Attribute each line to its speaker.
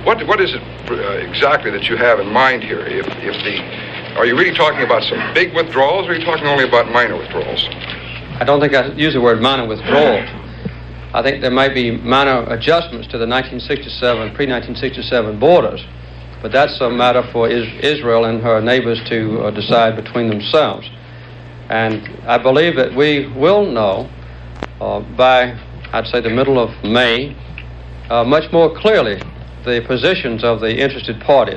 Speaker 1: What is it exactly that you have in mind here? Are you really talking about some big withdrawals, or are you talking only about minor withdrawals?
Speaker 2: I don't think I use the word minor withdrawal. I think there might be minor adjustments to the pre-1967 borders, but that's a matter for Israel and her neighbors to decide between themselves. And I believe that we will know by, I'd say, the middle of May, much more clearly the positions of the interested parties.